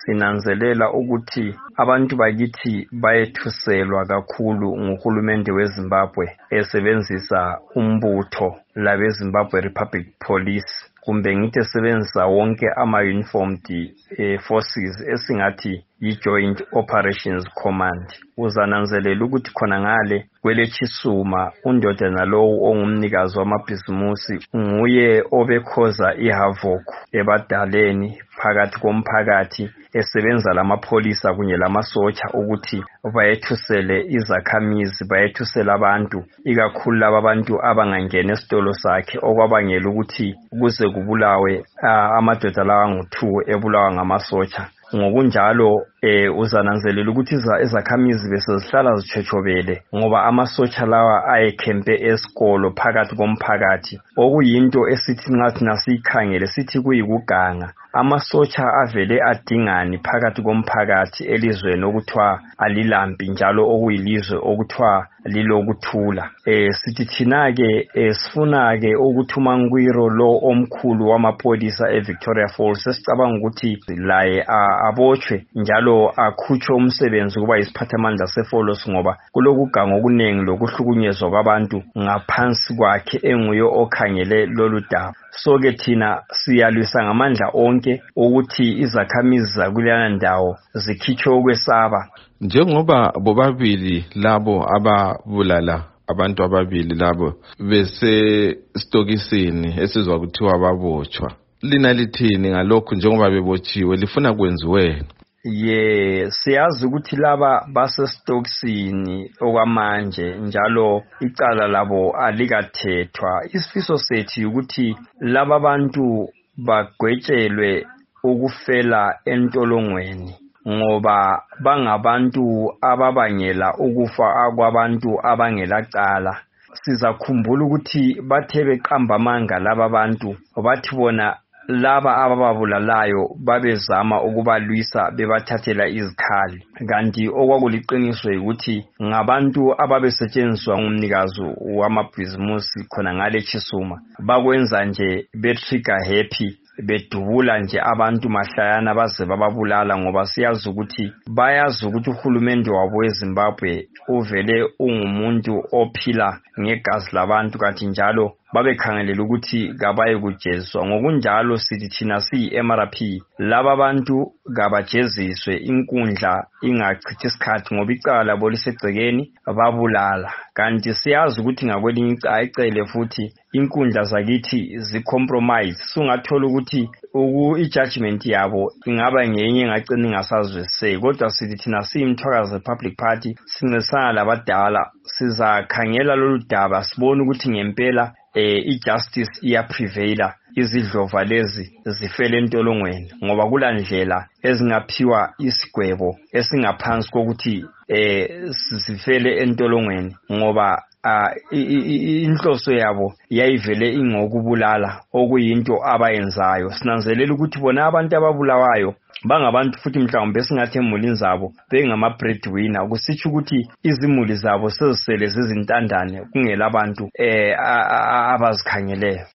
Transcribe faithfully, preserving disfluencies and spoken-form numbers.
sinanzelela ukuthi abantu bakithi bayethuselwa kakhulu nguhulumende weZimbabwe esebenzisa umbutho labeZimbabwe Republic Police kumbe ngithi esebenzisa wonke ama-uniformed eh, forces esingathi yi-Joint Operations Command. Uzananzelela ukuthi khona ngale kweleChisuma undodana lowo ongumnikazi wamabhizimusi nguye obekhoza ihavoc ebadaleni phakathi komphakathi esebenza lamapholisa kunye lamasotsha ukuthi bayethusele izakhamizi bayethusele abantu ikakhulu laba abantu abangangena esitolo sakhe okwabangela ukuthi kuze kubulawe uh, amadoda lawa ngu-two ebulawa ngamasotsha. Ngokunjalo eh uzananzelela ukuthi izakhamizi bese zihlala zitshotshobele ngoba amasotsha lawa ayekhempe esikolo phakathi komphakathi okuyinto esithi ngathi nasikhangele sithi kuyikuganga. Amasotsha avele adingani phakathi komphakathi elizweni okuthiwa alilambi njalo okuyilizwe okuthiwa lilokuthula. Eh sithi thina ke eh, sifuna ke ukuthi uMangwiro lo omkhulu wamapolisa eVictoria Falls sesicabanga ukuthi laye abotshwe njalo akhutshwe umsebenzi kuba isiphathamandla seFolos ngoba kulokuganga okuningi lokuhlukunyezwa kwabantu ngaphansi kwakhe enguyo okhangele lolu daba. So ke thina siyalwisa ngamandla onke ukuthi izakhamizi zakulena ndawo zikhitshwe ukwesaba. Njengoba bobabili labo ababulala abantu ababili labo bese stokisini esizwa kuthiwa babotshwa, lina lithini ngalokho njengoba bebotshiwe lifuna kwenziweni? Ye siyazi ukuthi laba basestokisini okwamanje njalo icala labo alikathethwa. Isifiso sethu ukuthi laba bantu bagwetshelwe ukufela entolongweni ngoba bangabantu ababangela ukufa kwabantu abangelacala. Sizakhumbula ukuthi bathe beqamba amanga laba bantu bathi bona laba abababulalayo babezama ukubalwisa bebathathela izikhali kanti okwakuliqiniso ukuthi ngabantu ababesetshenziswa ngumnikazi wamabhizimusi khona ngale Chisuma bakwenza nje betrigger happy bedubula nje abantu mahlayana baze bababulala ngoba siyazi ukuthi bayazi ukuthi uhulumende wabo weZimbabwe uvele ungumuntu ophila ngegazi labantu kanti njalo babekhangelela ukuthi kabaye kujeziswa. Ngokunjalo sithi thina siyi-M R P laba bantu kabajeziswe inkundla ingachithi isikhathi ngoba icala labo lisegcekeni babulala kanti siyazi ukuthi ngakwelinye icele futhi inkundla zakithi zicompromise. Sungathola ukuthi i-judgment yabo ingaba ngenye engagcina ingasazwisiseki kodwa sithi thina siyimthwakazi Republic Party sincesana labadala sizakhangela lolu daba sibone ukuthi ngempela eh i-justice iyaprevaila izidlova lezi zifele entolongweni ngoba kulandlela ezingaphiwa isigwebo esingaphansi kokuthi eh zifele entolongweni ngoba inhloso yabo yayivele ingokubulala okuyinto abayenzayo. Sinanzelela ukuthi bona abantu ababulawayo bangabantu futhi mhlawumbe singathi emulini zabo bengama breadwinner kusitsho ukuthi izimuli zabo sezisele zizintandane kungela abantu eh abazikhangeleyo.